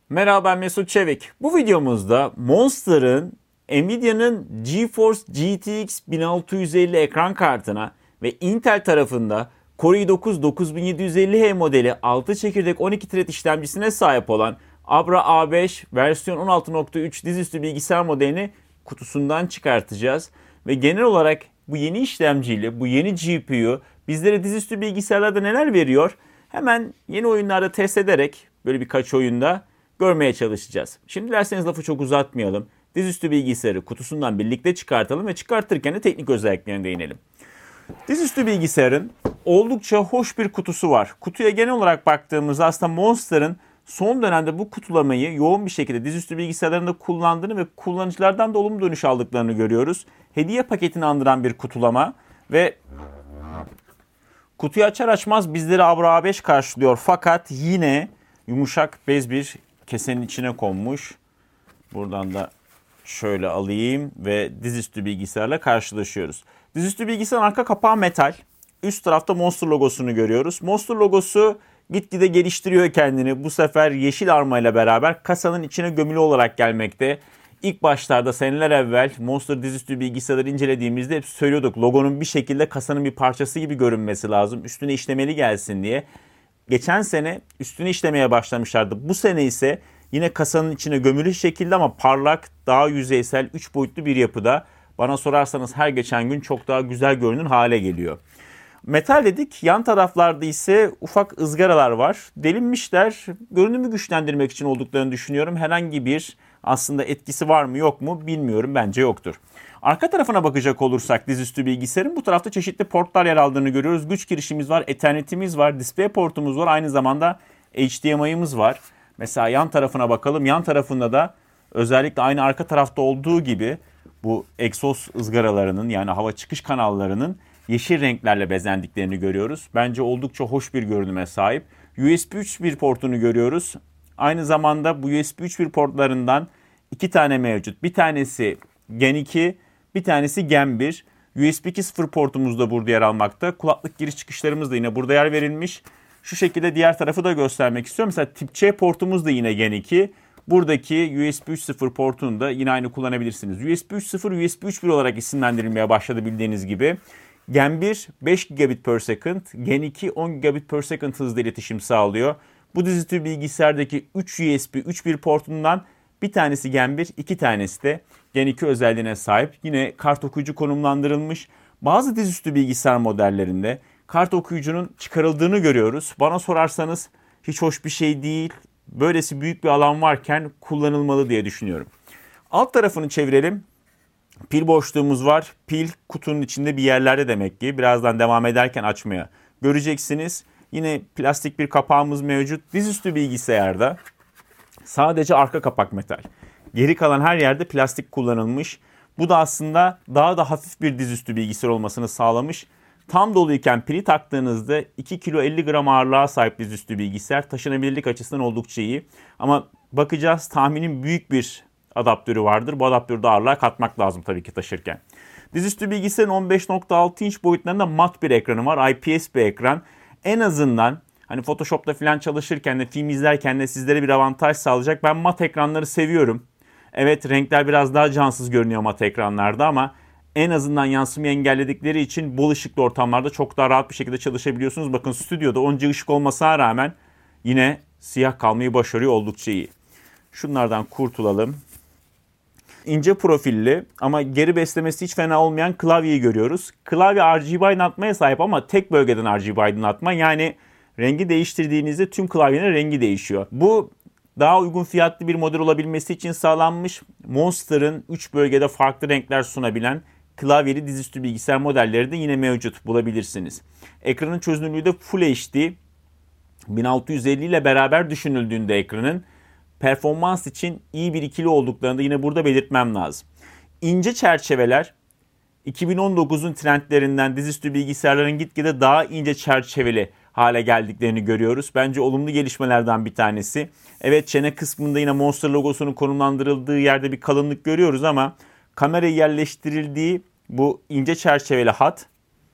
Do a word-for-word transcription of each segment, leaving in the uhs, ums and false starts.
Merhaba, ben Mesut Çevik. Bu videomuzda Monster'ın Nvidia'nın GeForce G T X bin altı yüz elli ekran kartına ve Intel tarafında Core i dokuz dokuz bin yedi yüz elli H modeli altı çekirdek on iki thread işlemcisine sahip olan Abra A beş versiyon on altı nokta üç dizüstü bilgisayar modelini kutusundan çıkartacağız. Ve genel olarak bu yeni işlemciyle, bu yeni G P U bizlere dizüstü bilgisayarlarda neler veriyor? Hemen yeni oyunlarda test ederek böyle birkaç oyunda görmeye çalışacağız. Şimdi derseniz lafı çok uzatmayalım. Dizüstü bilgisayarı kutusundan birlikte çıkartalım ve çıkartırken de teknik özelliklerine değinelim. Dizüstü bilgisayarın oldukça hoş bir kutusu var. Kutuya genel olarak baktığımızda aslında Monster'ın son dönemde bu kutulamayı yoğun bir şekilde dizüstü bilgisayarlarında kullandığını ve kullanıcılardan da olumlu dönüş aldıklarını görüyoruz. Hediye paketini andıran bir kutulama ve kutuyu açar açmaz bizleri Abra A beş karşılıyor. Fakat yine yumuşak bez bir kesenin içine konmuş. Buradan da şöyle alayım ve dizüstü bilgisayarla karşılaşıyoruz. Dizüstü bilgisayarın arka kapağı metal. Üst tarafta Monster logosunu görüyoruz. Monster logosu gitgide geliştiriyor kendini. Bu sefer yeşil armayla beraber kasanın içine gömülü olarak gelmekte. İlk başlarda seneler evvel Monster dizüstü bilgisayarları incelediğimizde hep söylüyorduk. Logonun bir şekilde kasanın bir parçası gibi görünmesi lazım. Üstüne işlemeli gelsin diye. Geçen sene üstüne işlemeye başlamışlardı. Bu sene ise yine kasanın içine gömülü şekilde ama parlak, daha yüzeysel, üç boyutlu bir yapıda. Bana sorarsanız her geçen gün çok daha güzel görünür hale geliyor. Metal dedik, yan taraflarda ise ufak ızgaralar var. Delinmişler, görünümü güçlendirmek için olduklarını düşünüyorum. Herhangi bir aslında etkisi var mı yok mu bilmiyorum, bence yoktur. Arka tarafına bakacak olursak dizüstü bilgisayarın bu tarafta çeşitli portlar yer aldığını görüyoruz. Güç girişimiz var, Ethernet'imiz var, display portumuz var, aynı zamanda H D M I'miz var. Mesela yan tarafına bakalım. Yan tarafında da özellikle aynı arka tarafta olduğu gibi bu egzoz ızgaralarının yani hava çıkış kanallarının yeşil renklerle bezendiklerini görüyoruz. Bence oldukça hoş bir görünüme sahip. U S B üç bir portunu görüyoruz. Aynı zamanda bu U S B üç bir portlarından iki tane mevcut. Bir tanesi Gen iki, bir tanesi Gen bir. U S B iki nokta sıfır portumuz da burada yer almakta. Kulaklık giriş çıkışlarımız da yine burada yer verilmiş. Şu şekilde diğer tarafı da göstermek istiyorum. Mesela Tip C portumuz da yine Gen iki. Buradaki U S B üç nokta sıfır portunu da yine aynı kullanabilirsiniz. U S B üç nokta sıfır, U S B üç nokta bir olarak isimlendirilmeye başladı bildiğiniz gibi. Gen bir beş gigabit per second, Gen iki on gigabit per second hızla iletişim sağlıyor. Bu dizüstü bilgisayardaki üç U S B üç nokta bir portundan bir tanesi Gen bir, iki tanesi de Gen iki özelliğine sahip. Yine kart okuyucu konumlandırılmış. Bazı dizüstü bilgisayar modellerinde kart okuyucunun çıkarıldığını görüyoruz. Bana sorarsanız hiç hoş bir şey değil. Böylesi büyük bir alan varken kullanılmalı diye düşünüyorum. Alt tarafını çevirelim. Pil boşluğumuz var. Pil kutunun içinde bir yerlerde demek ki. Birazdan devam ederken açmaya göreceksiniz. Yine plastik bir kapağımız mevcut. Dizüstü bilgisayarda sadece arka kapak metal. Geri kalan her yerde plastik kullanılmış. Bu da aslında daha da hafif bir dizüstü bilgisayar olmasını sağlamış. Tam doluyken pili taktığınızda iki kilo elli gram ağırlığa sahip dizüstü bilgisayar. Taşınabilirlik açısından oldukça iyi. Ama bakacağız, tahminim büyük bir adaptörü vardır. Bu adaptörü de ağırlığa katmak lazım tabii ki taşırken. Dizüstü bilgisayarın on beş nokta altı inç boyutlarında mat bir ekranı var. I P S bir ekran. En azından hani Photoshop'ta falan çalışırken de film izlerken de sizlere bir avantaj sağlayacak. Ben mat ekranları seviyorum. Evet, renkler biraz daha cansız görünüyor mat ekranlarda ama en azından yansımayı engelledikleri için bol ışıklı ortamlarda çok daha rahat bir şekilde çalışabiliyorsunuz. Bakın stüdyoda onca ışık olmasına rağmen yine siyah kalmayı başarıyor, oldukça iyi. Şunlardan kurtulalım. İnce profilli ama geri beslemesi hiç fena olmayan klavyeyi görüyoruz. Klavye R G B aydınlatmaya sahip ama tek bölgeden R G B aydınlatma. Yani rengi değiştirdiğinizde tüm klavyenin rengi değişiyor. Bu daha uygun fiyatlı bir model olabilmesi için sağlanmış. Monster'ın üç bölgede farklı renkler sunabilen klavyeli dizüstü bilgisayar modelleri de yine mevcut, bulabilirsiniz. Ekranın çözünürlüğü de Full H D. bin altı yüz elli ile beraber düşünüldüğünde ekranın performans için iyi bir ikili olduklarını da yine burada belirtmem lazım. İnce çerçeveler iki bin on dokuzun trendlerinden dizüstü bilgisayarların gitgide daha ince çerçeveli hale geldiklerini görüyoruz. Bence olumlu gelişmelerden bir tanesi. Evet, çene kısmında yine Monster logosunun konumlandırıldığı yerde bir kalınlık görüyoruz ama kameraya yerleştirildiği bu ince çerçeveli hat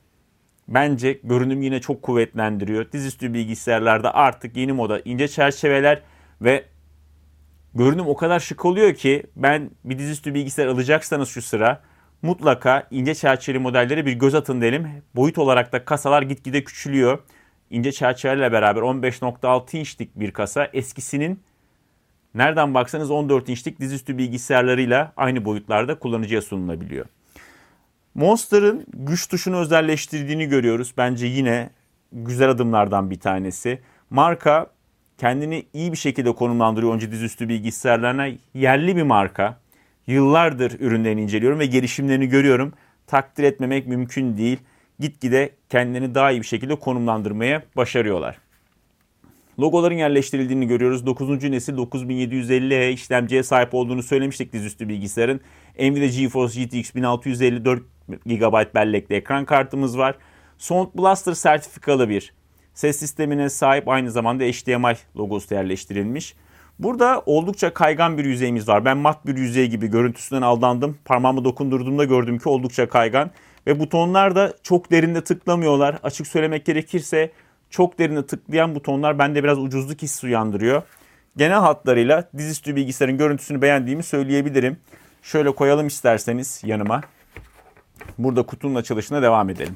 bence görünüm yine çok kuvvetlendiriyor. Dizüstü bilgisayarlarda artık yeni moda ince çerçeveler ve Görünüm o kadar şık oluyor ki ben bir dizüstü bilgisayar alacaksanız şu sıra mutlaka ince çerçeveli modellere bir göz atın derim. Boyut olarak da kasalar gitgide küçülüyor. İnce çerçevelerle beraber on beş nokta altı inçlik bir kasa eskisinin nereden baksanız on dört inçlik dizüstü bilgisayarlarıyla aynı boyutlarda kullanıcıya sunulabiliyor. Monster'ın güç tuşunu özelleştirdiğini görüyoruz. Bence yine güzel adımlardan bir tanesi. Marka kendini iyi bir şekilde konumlandırıyor önce dizüstü bilgisayarlarına. Yerli bir marka. Yıllardır ürünlerini inceliyorum ve gelişimlerini görüyorum. Takdir etmemek mümkün değil. Gitgide kendilerini daha iyi bir şekilde konumlandırmaya başarıyorlar. Logoların yerleştirildiğini görüyoruz. dokuzuncu nesil dokuz bin yedi yüz elli E işlemciye sahip olduğunu söylemiştik dizüstü bilgisayarın. Nvidia GeForce G T X bin altı yüz elli dört gigabayt bellekli ekran kartımız var. Sound Blaster sertifikalı bir ses sistemine sahip, aynı zamanda H D M I logosu yerleştirilmiş. Burada oldukça kaygan bir yüzeyimiz var. Ben mat bir yüzey gibi görüntüsünden aldandım. Parmağımı dokundurduğumda gördüm ki oldukça kaygan. Ve butonlar da çok derinde tıklamıyorlar. Açık söylemek gerekirse çok derine tıklayan butonlar bende biraz ucuzluk hissi uyandırıyor. Genel hatlarıyla dizüstü bilgisayarın görüntüsünü beğendiğimi söyleyebilirim. Şöyle koyalım isterseniz yanıma. Burada kutunun açılışına devam edelim.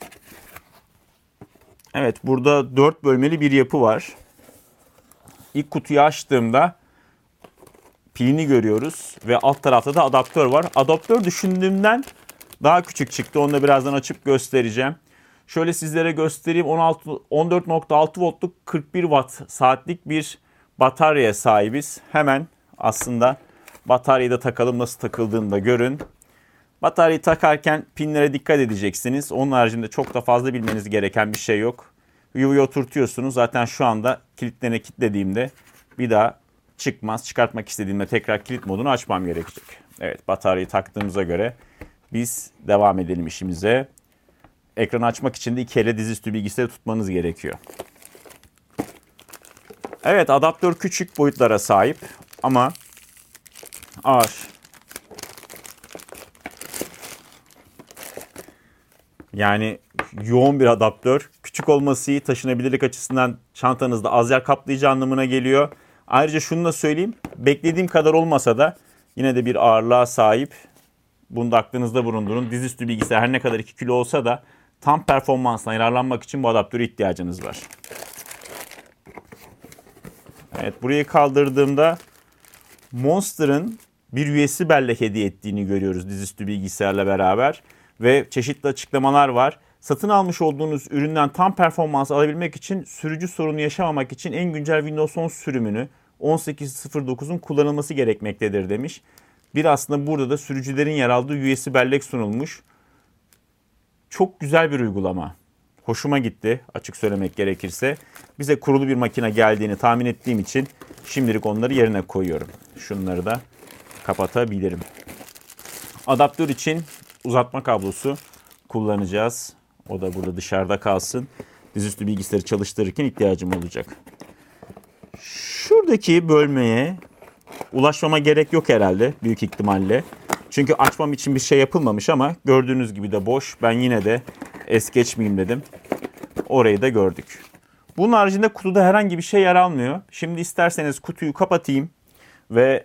Evet, burada dört bölmeli bir yapı var. İlk kutuyu açtığımda pilini görüyoruz ve alt tarafta da adaptör var. Adaptör düşündüğümden daha küçük çıktı. Onu da birazdan açıp göstereceğim. Şöyle sizlere göstereyim. on dört nokta altı voltluk kırk bir watt saatlik bir bataryaya sahibiz. Hemen aslında bataryayı da takalım, nasıl takıldığını da görün. Bataryayı takarken pinlere dikkat edeceksiniz. Onun haricinde çok da fazla bilmeniz gereken bir şey yok. Yuvaya oturtuyorsunuz. Zaten şu anda kilitlerine kilitlediğimde bir daha çıkmaz. Çıkartmak istediğimde tekrar kilit modunu açmam gerekecek. Evet, bataryayı taktığımıza göre biz devam edelim işimize. Ekranı açmak için de iki elle dizüstü bilgisayarı tutmanız gerekiyor. Evet, adaptör küçük boyutlara sahip ama ağır. Yani yoğun bir adaptör. Küçük olması iyi, taşınabilirlik açısından çantanızda az yer kaplayacağı anlamına geliyor. Ayrıca şunu da söyleyeyim. Beklediğim kadar olmasa da yine de bir ağırlığa sahip. Bunu da aklınızda bulundurun. Dizüstü bilgisayar her ne kadar iki kilo olsa da tam performansdan yararlanmak için bu adaptöre ihtiyacınız var. Evet, burayı kaldırdığımda Monster'ın bir U S B bellek hediye ettiğini görüyoruz dizüstü bilgisayarla beraber. Ve çeşitli açıklamalar var. Satın almış olduğunuz üründen tam performans alabilmek için, sürücü sorunu yaşamamak için en güncel Windows on sürümünü on sekiz nokta sıfır dokuzun kullanılması gerekmektedir demiş. Bir aslında burada da sürücülerin yer aldığı U S B bellek sunulmuş. Çok güzel bir uygulama. Hoşuma gitti açık söylemek gerekirse. Bize kurulu bir makine geldiğini tahmin ettiğim için şimdilik onları yerine koyuyorum. Şunları da kapatabilirim. Adaptör için uzatma kablosu kullanacağız. O da burada dışarıda kalsın. Dizüstü bilgisayarı çalıştırırken ihtiyacım olacak. Şuradaki bölmeye ulaşmama gerek yok herhalde büyük ihtimalle. Çünkü açmam için bir şey yapılmamış ama gördüğünüz gibi de boş. Ben yine de es geçmeyeyim dedim. Orayı da gördük. Bunun haricinde kutuda herhangi bir şey yer almıyor. Şimdi isterseniz kutuyu kapatayım ve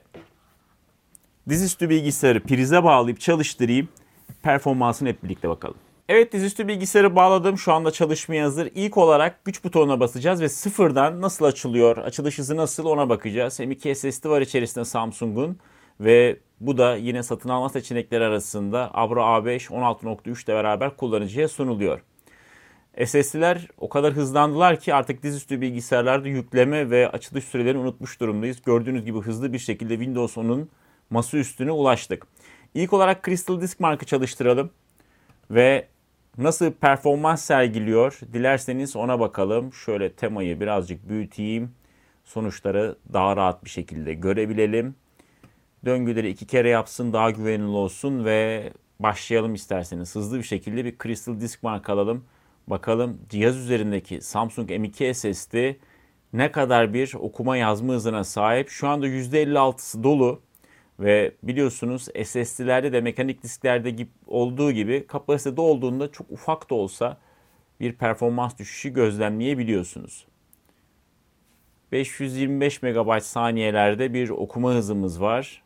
dizüstü bilgisayarı prize bağlayıp çalıştırayım. Performansını hep birlikte bakalım. Evet, dizüstü bilgisayarı bağladım. Şu anda çalışmaya hazır. İlk olarak güç butonuna basacağız ve sıfırdan nasıl açılıyor, açılış hızı nasıl, ona bakacağız. M iki S S D var içerisinde Samsung'un ve bu da yine satın alma seçenekleri arasında Abra A beş on altı nokta üç ile beraber kullanıcıya sunuluyor. S S D'ler o kadar hızlandılar ki artık dizüstü bilgisayarlarda yükleme ve açılış sürelerini unutmuş durumdayız. Gördüğünüz gibi hızlı bir şekilde Windows on'un masa üstüne ulaştık. İlk olarak Crystal Disk Mark'ı çalıştıralım ve nasıl performans sergiliyor dilerseniz ona bakalım. Şöyle temayı birazcık büyüteyim. Sonuçları daha rahat bir şekilde görebilelim. Döngüleri iki kere yapsın, daha güvenilir olsun ve başlayalım isterseniz. Hızlı bir şekilde bir Crystal Disk Mark alalım. Bakalım cihaz üzerindeki Samsung M iki S S D ne kadar bir okuma yazma hızına sahip. Şu anda yüzde elli altısı dolu. Ve biliyorsunuz S S D'lerde de mekanik disklerde olduğu gibi kapasitede olduğunda çok ufak da olsa bir performans düşüşü gözlemleyebiliyorsunuz. beş yüz yirmi beş megabayt saniyelerde bir okuma hızımız var.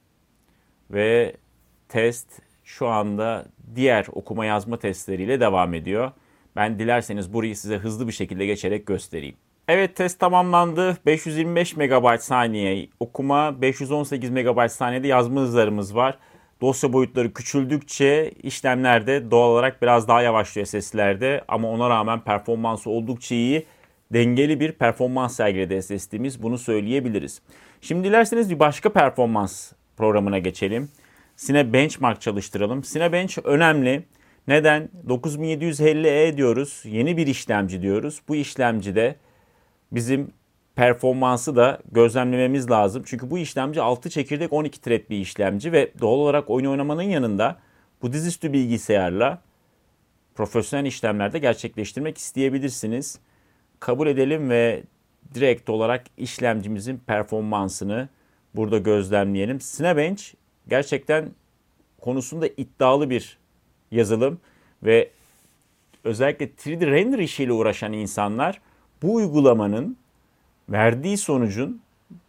Ve test şu anda diğer okuma yazma testleriyle devam ediyor. Ben dilerseniz burayı size hızlı bir şekilde geçerek göstereyim. Evet, test tamamlandı. beş yüz yirmi beş megabayt saniye okuma, beş yüz on sekiz megabayt saniyede yazma hızlarımız var. Dosya boyutları küçüldükçe işlemler de doğal olarak biraz daha yavaşlıyor S S D'lerde. Ama ona rağmen performansı oldukça iyi. Dengeli bir performans sergiledi S S D'miz. Bunu söyleyebiliriz. Şimdi dilerseniz bir başka performans programına geçelim. Cinebenchmark çalıştıralım. Cinebench önemli. Neden? dokuz bin yedi yüz elli E diyoruz. Yeni bir işlemci diyoruz. Bu işlemcide bizim performansı da gözlemlememiz lazım. Çünkü bu işlemci altı çekirdek on iki thread bir işlemci ve doğal olarak oyun oynamanın yanında bu dizüstü bilgisayarla profesyonel işlemlerde gerçekleştirmek isteyebilirsiniz. Kabul edelim ve direkt olarak işlemcimizin performansını burada gözlemleyelim. Cinebench gerçekten konusunda iddialı bir yazılım ve özellikle üç D render işiyle uğraşan insanlar bu uygulamanın verdiği sonucun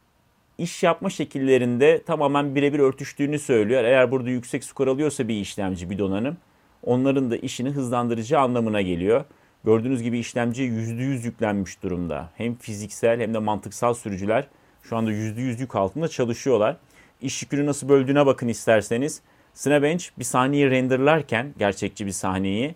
iş yapma şekillerinde tamamen birebir örtüştüğünü söylüyor. Eğer burada yüksek skor alıyorsa bir işlemci, bir donanım, onların da işini hızlandıracağı anlamına geliyor. Gördüğünüz gibi işlemciye yüzde yüz yüklenmiş durumda. Hem fiziksel hem de mantıksal sürücüler şu anda yüzde yüz yük altında çalışıyorlar. İş yükünü nasıl böldüğüne bakın isterseniz. Cinebench bir sahneyi renderlarken, gerçekçi bir sahneyi,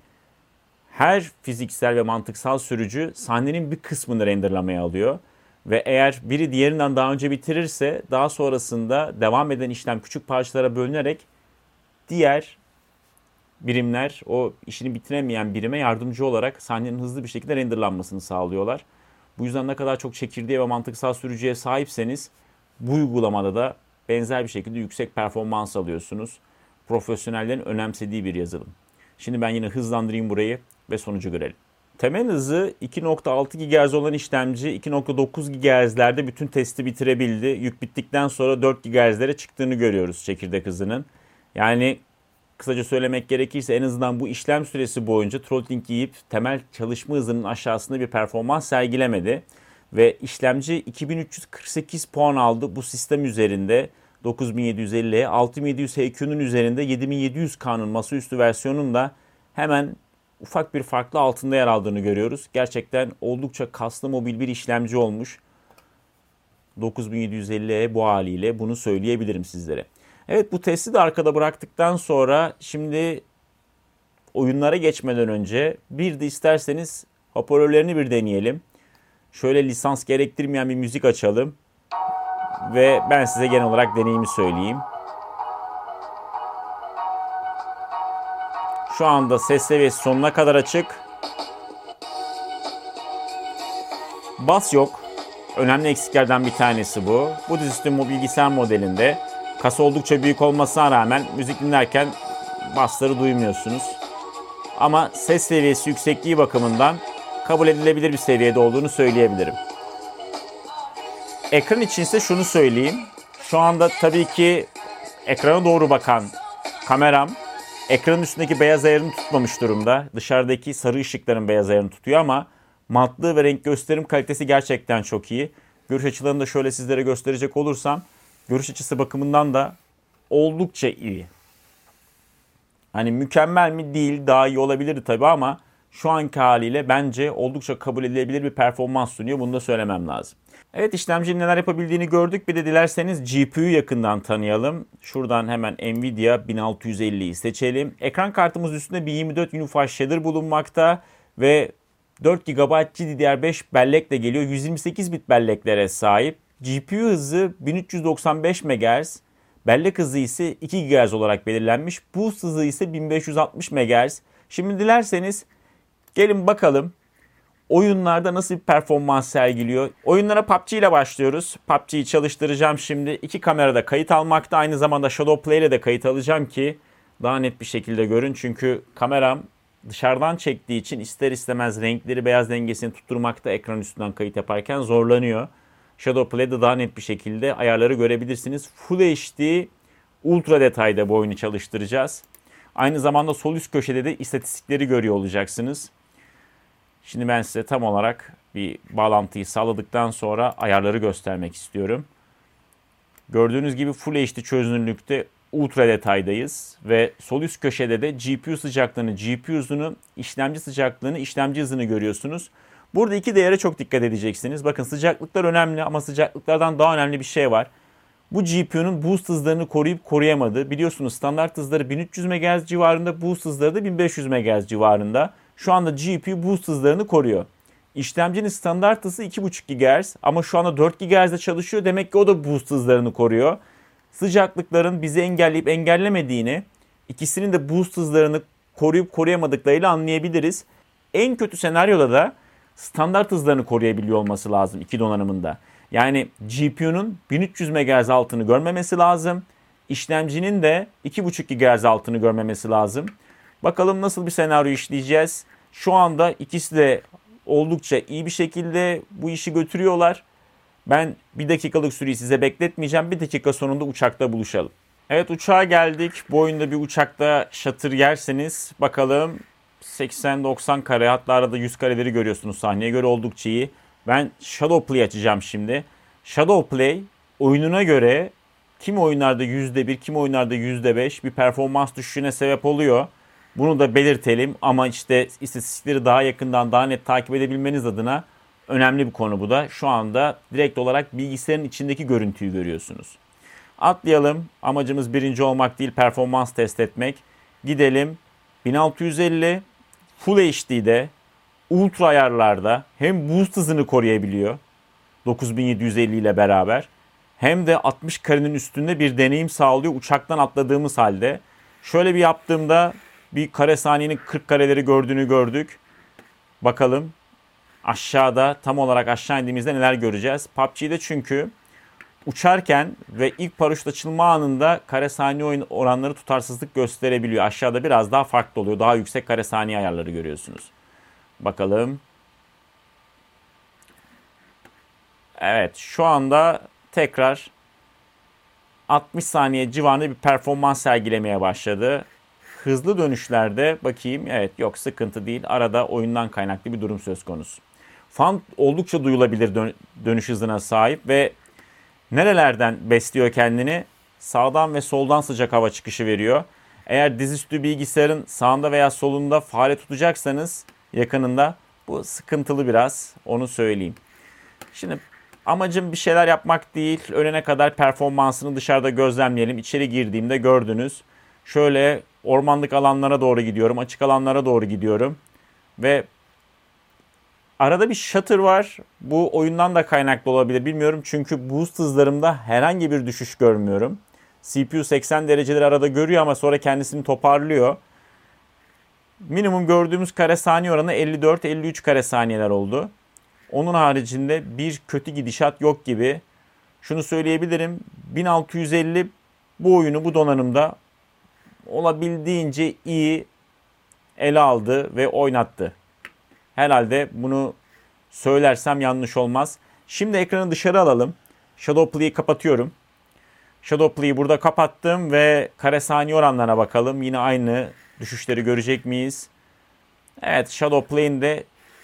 her fiziksel ve mantıksal sürücü sahnenin bir kısmını renderlamaya alıyor. Ve eğer biri diğerinden daha önce bitirirse daha sonrasında devam eden işlem küçük parçalara bölünerek diğer birimler o işini bitiremeyen birime yardımcı olarak sahnenin hızlı bir şekilde renderlanmasını sağlıyorlar. Bu yüzden ne kadar çok çekirdeğe ve mantıksal sürücüye sahipseniz bu uygulamada da benzer bir şekilde yüksek performans alıyorsunuz. Profesyonellerin önemsediği bir yazılım. Şimdi ben yine hızlandırayım burayı ve sonucu görelim. Temel hızı iki nokta altı gigahertz olan işlemci iki nokta dokuz gigahertz'lerde bütün testi bitirebildi. Yük bittikten sonra dört gigahertz'lere çıktığını görüyoruz çekirdek hızının. Yani kısaca söylemek gerekirse en azından bu işlem süresi boyunca throttling yiyip temel çalışma hızının aşağısında bir performans sergilemedi. Ve işlemci iki bin üç yüz kırk sekiz puan aldı bu sistem üzerinde. dokuz bin yedi yüz elli E, altı bin yedi yüz H Q'nun üzerinde yedi bin yedi yüz K'nın masaüstü versiyonunda hemen ufak bir farklı altında yer aldığını görüyoruz. Gerçekten oldukça kaslı mobil bir işlemci olmuş. dokuz bin yedi yüz elli E bu haliyle bunu söyleyebilirim sizlere. Evet, bu testi de arkada bıraktıktan sonra şimdi oyunlara geçmeden önce bir de isterseniz hoparlörlerini bir deneyelim. Şöyle lisans gerektirmeyen bir müzik açalım. Ve ben size genel olarak deneyimi söyleyeyim. Şu anda ses seviyesi sonuna kadar açık. Bas yok. Önemli eksiklerden bir tanesi bu. Bu dizüstü bilgisayar modelinde kasa oldukça büyük olmasına rağmen müzik dinlerken basları duymuyorsunuz. Ama ses seviyesi yüksekliği bakımından kabul edilebilir bir seviyede olduğunu söyleyebilirim. Ekran için ise şunu söyleyeyim. Şu anda tabii ki ekrana doğru bakan kameram ekranın üstündeki beyaz ayarını tutmamış durumda. Dışarıdaki sarı ışıkların beyaz ayarını tutuyor ama matlığı ve renk gösterim kalitesi gerçekten çok iyi. Görüş açılarını da şöyle sizlere gösterecek olursam görüş açısı bakımından da oldukça iyi. Hani mükemmel mi değil, daha iyi olabilirdi tabii ama şu anki haliyle bence oldukça kabul edilebilir bir performans sunuyor. Bunu da söylemem lazım. Evet, işlemcinin neler yapabildiğini gördük. Bir de dilerseniz G P U'yu yakından tanıyalım. Şuradan hemen Nvidia bin altı yüz elliyi seçelim. Ekran kartımız üstünde bin yirmi dört Unified Shader bulunmakta ve dört gigabayt G D D R beş bellekle geliyor. yüz yirmi sekiz bit belleklere sahip. G P U hızı bin üç yüz doksan beş megahertz. Bellek hızı ise iki gigahertz olarak belirlenmiş. Boost hızı ise bin beş yüz altmış megahertz. Şimdi dilerseniz gelin bakalım oyunlarda nasıl bir performans sergiliyor. Oyunlara P U B G ile başlıyoruz. P U B G'yi çalıştıracağım şimdi. İki kamerada kayıt almakta. Aynı zamanda Shadow Play ile de kayıt alacağım ki daha net bir şekilde görün. Çünkü kameram dışarıdan çektiği için ister istemez renkleri, beyaz dengesini tutturmakta ekran üstünden kayıt yaparken zorlanıyor. Shadow Play'de daha net bir şekilde ayarları görebilirsiniz. Full H D ultra detayda bu oyunu çalıştıracağız. Aynı zamanda sol üst köşede de istatistikleri görüyor olacaksınız. Şimdi ben size tam olarak bir bağlantıyı sağladıktan sonra ayarları göstermek istiyorum. Gördüğünüz gibi Full H D çözünürlükte ultra detaydayız ve sol üst köşede de G P U sıcaklığını, G P U hızını, işlemci sıcaklığını, işlemci hızını görüyorsunuz. Burada iki değere çok dikkat edeceksiniz. Bakın sıcaklıklar önemli ama sıcaklıklardan daha önemli bir şey var. Bu G P U'nun boost hızlarını koruyup koruyamadı. Biliyorsunuz standart hızları bin üç yüz megahertz civarında, boost hızları da bin beş yüz megahertz civarında. Şu anda G P U boost hızlarını koruyor. İşlemcinin standart hızı iki buçuk gigahertz ama şu anda dört gigahertz'de çalışıyor. Demek ki o da boost hızlarını koruyor. Sıcaklıkların bizi engelleyip engellemediğini, ikisinin de boost hızlarını koruyup koruyamadıklarıyla anlayabiliriz. En kötü senaryoda da standart hızlarını koruyabiliyor olması lazım iki donanımında. Yani G P U'nun bin üç yüz megahertz altını görmemesi lazım. İşlemcinin de iki buçuk gigahertz altını görmemesi lazım. Bakalım nasıl bir senaryo işleyeceğiz. Şu anda ikisi de oldukça iyi bir şekilde bu işi götürüyorlar. Ben bir dakikalık süreyi size bekletmeyeceğim. Bir dakika sonunda uçakta buluşalım. Evet, uçağa geldik. Bu oyunda bir uçakta şatır yerseniz bakalım seksen doksan kare, hatta arada yüz kareleri görüyorsunuz, sahneye göre oldukça iyi. Ben Shadow Play açacağım şimdi. Shadow Play oyununa göre kim oyunlarda yüzde bir, kim oyunlarda yüzde beş bir performans düşüşüne sebep oluyor. Bunu da belirtelim ama işte istatistikleri daha yakından, daha net takip edebilmeniz adına önemli bir konu bu da. Şu anda direkt olarak bilgisayarın içindeki görüntüyü görüyorsunuz. Atlayalım. Amacımız birinci olmak değil, performans test etmek. Gidelim. bin altı yüz elli Full H D'de, ultra ayarlarda hem boost hızını koruyabiliyor dokuz bin yedi yüz elli ile beraber, hem de altmış karenin üstünde bir deneyim sağlıyor uçaktan atladığımız halde. Şöyle bir yaptığımda bir kare saniyenin kırk kareleri gördüğünü gördük. Bakalım aşağıda, tam olarak aşağı indiğimizde neler göreceğiz. P U B G'de çünkü uçarken ve ilk paraşüt açılma anında kare saniye oranları tutarsızlık gösterebiliyor. Aşağıda biraz daha farklı oluyor. Daha yüksek kare saniye ayarları görüyorsunuz. Bakalım. Evet, şu anda tekrar altmış saniye civarında bir performans sergilemeye başladı. Hızlı dönüşlerde bakayım. Evet, yok, sıkıntı değil. Arada oyundan kaynaklı bir durum söz konusu. Fan oldukça duyulabilir dönüş hızına sahip ve nerelerden besliyor kendini? Sağdan ve soldan sıcak hava çıkışı veriyor. Eğer dizüstü bilgisayarın sağında veya solunda fare tutacaksanız yakınında, bu sıkıntılı biraz, onu söyleyeyim. Şimdi amacım bir şeyler yapmak değil. Ölene kadar performansını dışarıda gözlemleyelim. İçeri girdiğimde gördünüz. Şöyle ormanlık alanlara doğru gidiyorum. Açık alanlara doğru gidiyorum. Ve arada bir shutter var. Bu oyundan da kaynaklı olabilir, bilmiyorum. Çünkü boost hızlarımda herhangi bir düşüş görmüyorum. C P U seksen dereceleri arada görüyor ama sonra kendisini toparlıyor. Minimum gördüğümüz kare saniye oranı elli dört elli üç kare saniyeler oldu. Onun haricinde bir kötü gidişat yok gibi. Şunu söyleyebilirim. bin altı yüz elli bu oyunu bu donanımda olabildiğince iyi ele aldı ve oynattı. Herhalde bunu söylersem yanlış olmaz. Şimdi ekranı dışarı alalım. Shadow Play'i kapatıyorum. Shadow Play'i burada kapattım ve kare saniye oranlarına bakalım. Yine aynı düşüşleri görecek miyiz? Evet, Shadow Play'in de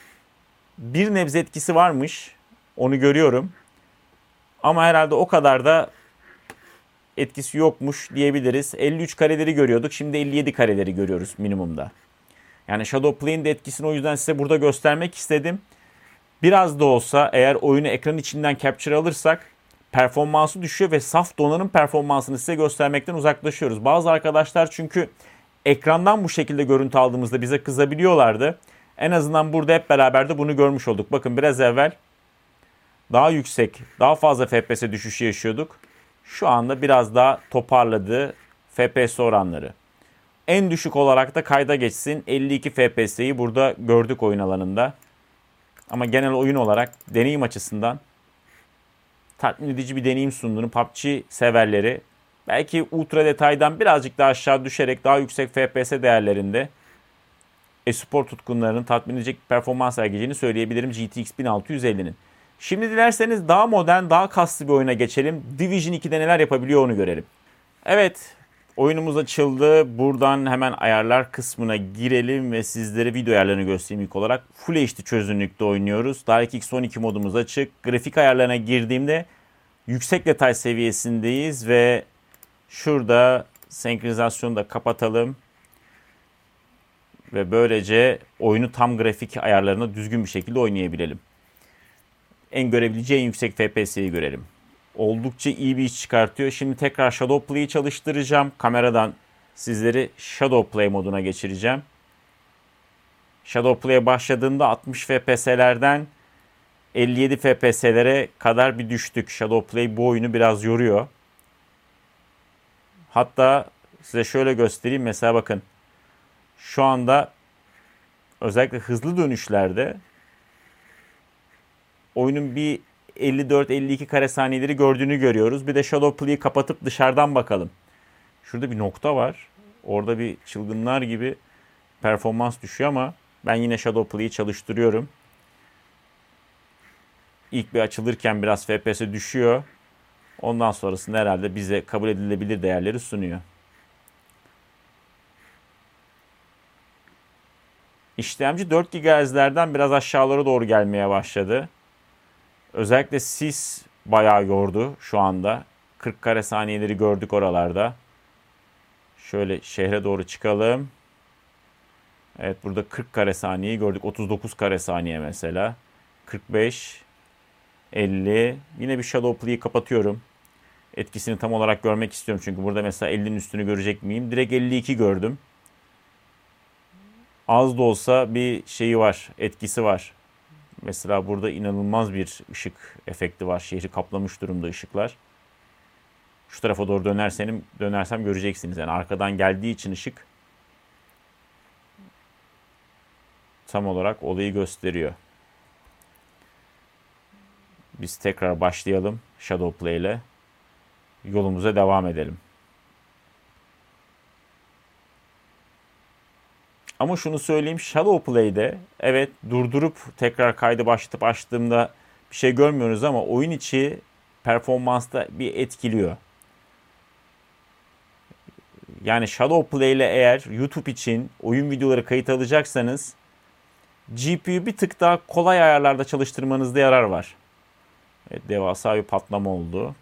bir nebze etkisi varmış. Onu görüyorum. Ama herhalde o kadar da etkisi yokmuş diyebiliriz. elli üç kareleri görüyorduk. Şimdi elli yedi kareleri görüyoruz minimumda. Yani Shadow Play'in de etkisini o yüzden size burada göstermek istedim. Biraz da olsa eğer oyunu ekran içinden capture alırsak performansı düşüyor ve saf donanım performansını size göstermekten uzaklaşıyoruz. Bazı arkadaşlar çünkü ekrandan bu şekilde görüntü aldığımızda bize kızabiliyorlardı. En azından burada hep beraber de bunu görmüş olduk. Bakın biraz evvel daha yüksek, daha fazla F P S düşüşü yaşıyorduk. Şu anda biraz daha toparladı F P S oranları. En düşük olarak da kayda geçsin elli iki F P S'yi burada gördük oyun alanında. Ama genel oyun olarak deneyim açısından tatmin edici bir deneyim sunduğunu P U B G severleri belki ultra detaydan birazcık daha aşağı düşerek daha yüksek F P S değerlerinde e-spor tutkunlarının tatmin edecek performans sergileyeceğini söyleyebilirim G T X bin altı yüz ellinin. Şimdi dilerseniz daha modern, daha kaslı bir oyuna geçelim. Division ikide neler yapabiliyor onu görelim. Evet, Oyunumuz açıldı. Buradan hemen ayarlar kısmına girelim ve sizlere video ayarlarını göstereyim ilk olarak. Full H D çözünürlükte oynuyoruz. DirectX on iki modumuz açık. Grafik ayarlarına girdiğimde yüksek detay seviyesindeyiz ve şurada senkronizasyonu da kapatalım. Ve böylece oyunu tam grafik ayarlarına düzgün bir şekilde oynayabilelim. En görebileceği en yüksek F P S'yi görelim. Oldukça iyi bir iş çıkartıyor. Şimdi tekrar Shadow Play'i çalıştıracağım. Kameradan sizleri Shadow Play moduna geçireceğim. Shadow Play'e başladığında altmış F P S'lerden elli yedi F P S'lere kadar bir düştük. Shadow Play bu oyunu biraz yoruyor. Hatta size şöyle göstereyim. Mesela bakın. Şu anda özellikle hızlı dönüşlerde oyunun bir elli dört elli iki kare saniyeleri gördüğünü görüyoruz. Bir de Shadow Play'i kapatıp dışarıdan bakalım. Şurada bir nokta var. Orada bir çılgınlar gibi performans düşüyor ama ben yine Shadow Play'i çalıştırıyorum. İlk bir açılırken biraz F P S düşüyor. Ondan sonrasında herhalde bize kabul edilebilir değerleri sunuyor. İşlemci dört gigahertz'lerden biraz aşağılara doğru gelmeye başladı. Özellikle sis bayağı yordu şu anda. kırk kare saniyeleri gördük oralarda. Şöyle şehre doğru çıkalım. Evet, burada kırk kare saniyeyi gördük. otuz dokuz kare saniye mesela. kırk beş, elli. Yine bir Shadow Play'i kapatıyorum. Etkisini tam olarak görmek istiyorum. Çünkü burada mesela ellinin üstünü görecek miyim? Direkt elli iki gördüm. Az da olsa bir şeyi var, etkisi var. Mesela burada inanılmaz bir ışık efekti var. Şehri kaplamış durumda ışıklar. Şu tarafa doğru dönersem, dönersem göreceksiniz. Yani arkadan geldiği için ışık tam olarak olayı gösteriyor. Biz tekrar başlayalım Shadow Play ile. Yolumuza devam edelim. Ama şunu söyleyeyim, Shadow Play'de evet durdurup tekrar kaydı başlatıp açtığımda bir şey görmüyoruz ama oyun içi performansta bir etkiliyor. Yani Shadow Play ile eğer YouTube için oyun videoları kayıt alacaksanız G P U'yu bir tık daha kolay ayarlarda çalıştırmanızda yarar var. Evet, devasa bir patlama oldu.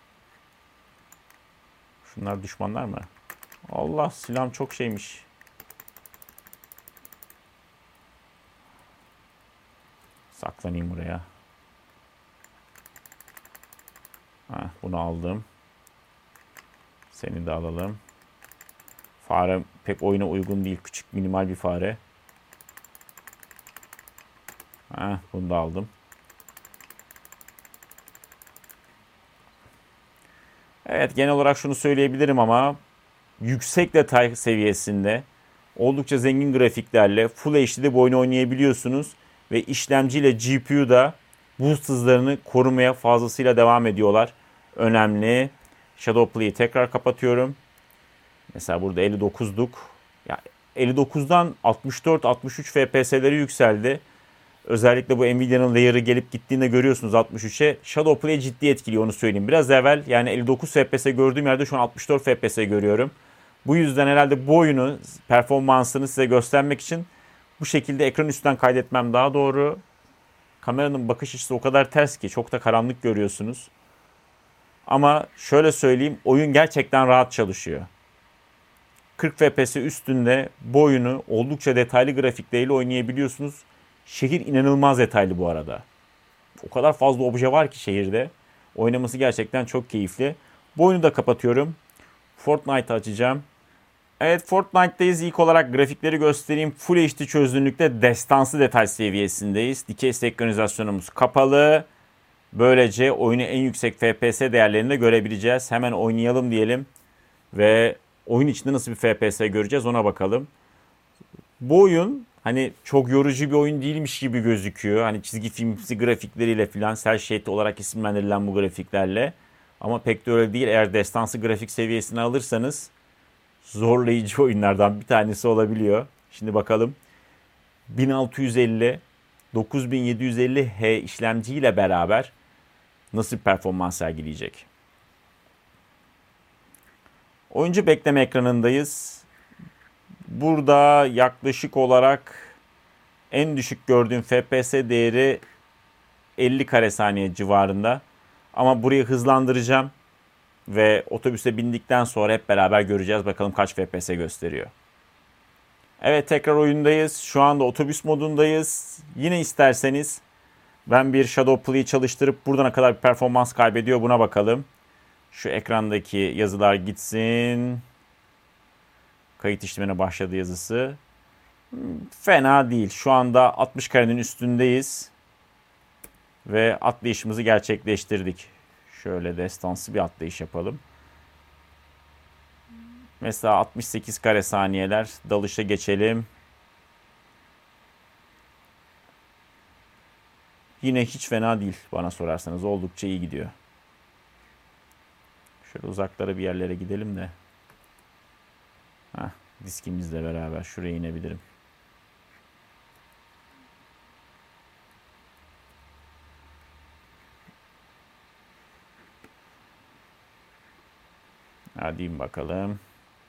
Şunlar düşmanlar mı? Allah, silahım çok şeymiş. Saklanayım buraya. Heh, bunu aldım. Seni de alalım. Fare pek oyuna uygun değil. Küçük minimal bir fare. Heh, bunu da aldım. Evet, genel olarak şunu söyleyebilirim ama yüksek detay seviyesinde oldukça zengin grafiklerle Full H D'de bu oyunu oynayabiliyorsunuz. Ve işlemciyle G P U'da boost hızlarını korumaya fazlasıyla devam ediyorlar. Önemli. Shadow Play'i tekrar kapatıyorum. Mesela burada elli dokuzduk. Ya elli dokuzdan altmış dört altmış üç F P S'leri yükseldi. Özellikle bu Nvidia'nın layer'ı gelip gittiğinde görüyorsunuz altmış üçe. Shadow Play ciddi etkiliyor, onu söyleyeyim. Biraz evvel yani elli dokuz F P S gördüğüm yerde şu an altmış dört F P S görüyorum. Bu yüzden herhalde bu oyunu performansını size göstermek için bu şekilde ekran üstten kaydetmem daha doğru. Kameranın bakış açısı o kadar ters ki çok da karanlık görüyorsunuz. Ama şöyle söyleyeyim, oyun gerçekten rahat çalışıyor. kırk F P S üstünde bu oyunu oldukça detaylı grafikleriyle oynayabiliyorsunuz. Şehir inanılmaz detaylı bu arada. O kadar fazla obje var ki şehirde. Oynaması gerçekten çok keyifli. Bu oyunu da kapatıyorum. Fortnite açacağım. Evet, Fortnite'dayız. İlk olarak grafikleri göstereyim. Full H D çözünürlükte destansı detay seviyesindeyiz. Dikey senkronizasyonumuz kapalı. Böylece oyunu en yüksek F P S değerlerinde görebileceğiz. Hemen oynayalım diyelim. Ve oyun içinde nasıl bir F P S göreceğiz ona bakalım. Bu oyun hani çok yorucu bir oyun değilmiş gibi gözüküyor. Hani çizgi filmsi grafikleriyle filan, cel shade olarak isimlendirilen bu grafiklerle. Ama pek de öyle değil. Eğer destansı grafik seviyesini alırsanız zorlayıcı oyunlardan bir tanesi olabiliyor. Şimdi bakalım. bin altı yüz elli dokuz bin yedi yüz elli H işlemciyle beraber nasıl bir performans sergileyecek? Oyuncu bekleme ekranındayız. Burada yaklaşık olarak en düşük gördüğüm F P S değeri elli kare saniye civarında. Ama burayı hızlandıracağım. Ve otobüse bindikten sonra hep beraber göreceğiz. Bakalım kaç F P S gösteriyor. Evet, tekrar oyundayız. Şu anda otobüs modundayız. Yine isterseniz ben bir Shadow Play çalıştırıp burada ne kadar bir performans kaybediyor buna bakalım. Şu ekrandaki yazılar gitsin. Kayıt işlemine başladı yazısı. Fena değil. Şu anda altmış karenin üstündeyiz. Ve atlayışımızı gerçekleştirdik. Şöyle destansı bir atlayış yapalım. Mesela altmış sekiz kare saniyeler. Dalışa geçelim. Yine hiç fena değil bana sorarsanız. Oldukça iyi gidiyor. Şöyle uzaklara bir yerlere gidelim de. Heh, diskimizle beraber şuraya inebilirim. Hadi bakalım.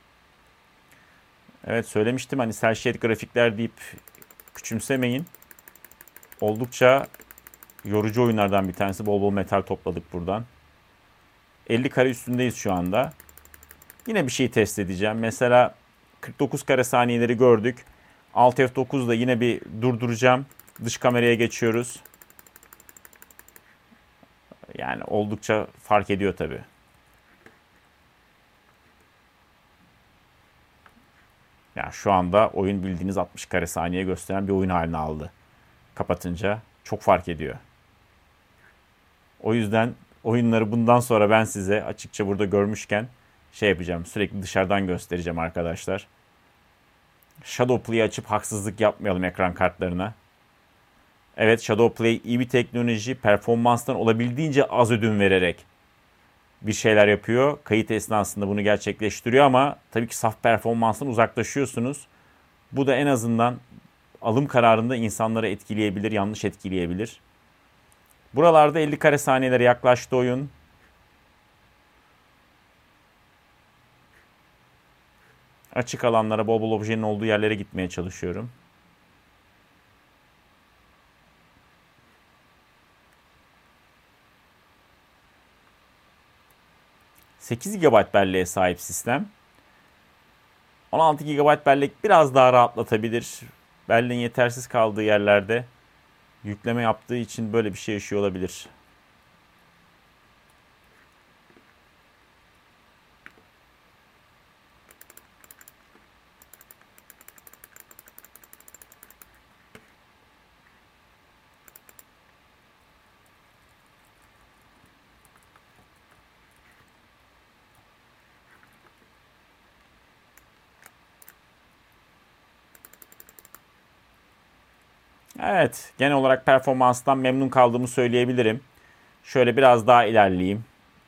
Evet, söylemiştim hani cel shade grafikler deyip küçümsemeyin. Oldukça yorucu oyunlardan bir tanesi. Bol bol metal topladık buradan. elli kare üstündeyiz şu anda. Yine bir şey test edeceğim. Mesela kırk dokuz kare saniyeleri gördük. Alt F dokuzda yine bir durduracağım. Dış kameraya geçiyoruz. Yani oldukça fark ediyor tabii. Yani şu anda oyun bildiğiniz altmış kare saniye gösteren bir oyun haline aldı. Kapatınca çok fark ediyor. O yüzden oyunları bundan sonra ben size açıkça burada görmüşken şey yapacağım. Sürekli dışarıdan göstereceğim arkadaşlar. Shadow Play'i açıp haksızlık yapmayalım ekran kartlarına. Evet, Shadow Play iyi bir teknoloji. Performanstan olabildiğince az ödün vererek bir şeyler yapıyor. Kayıt esnasında bunu gerçekleştiriyor ama tabii ki saf performanstan uzaklaşıyorsunuz. Bu da en azından alım kararında insanları etkileyebilir, yanlış etkileyebilir. Buralarda elli kare saniyelere yaklaştı oyun. Açık alanlara, bol bol objenin olduğu yerlere gitmeye çalışıyorum. sekiz gigabayt belleğe sahip sistem. on altı gigabayt bellek biraz daha rahatlatabilir. Belleğin yetersiz kaldığı yerlerde yükleme yaptığı için böyle bir şey yaşıyor olabilir. Evet, genel olarak performanstan memnun kaldığımı söyleyebilirim. Şöyle biraz daha ilerleyeyim.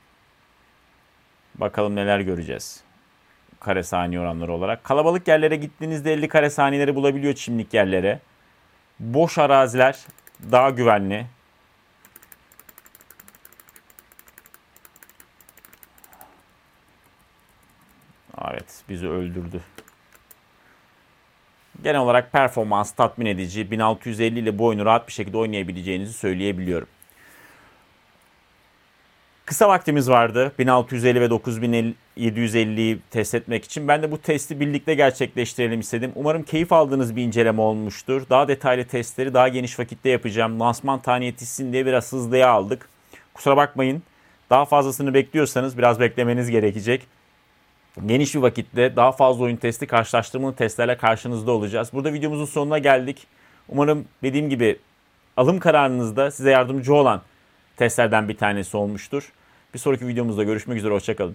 Bakalım neler göreceğiz. Kare saniye oranları olarak. Kalabalık yerlere gittiğinizde elli kare saniyeleri bulabiliyor, çimlik yerlere. Boş araziler daha güvenli. Evet, bizi öldürdü. Genel olarak performans tatmin edici. bin altı yüz elli ile bu oyunu rahat bir şekilde oynayabileceğinizi söyleyebiliyorum. Kısa vaktimiz vardı bin altı yüz elli ve dokuz bin yedi yüz elliyi test etmek için. Ben de bu testi birlikte gerçekleştirelim istedim. Umarım keyif aldığınız bir inceleme olmuştur. Daha detaylı testleri daha geniş vakitte yapacağım. Lansman tane yetişsin diye biraz hızlıya aldık. Kusura bakmayın. Daha fazlasını bekliyorsanız biraz beklemeniz gerekecek. Geniş bir vakitte daha fazla oyun testi, karşılaştırmalı testlerle karşınızda olacağız. Burada videomuzun sonuna geldik. Umarım dediğim gibi alım kararınızda size yardımcı olan testlerden bir tanesi olmuştur. Bir sonraki videomuzda görüşmek üzere, hoşça kalın.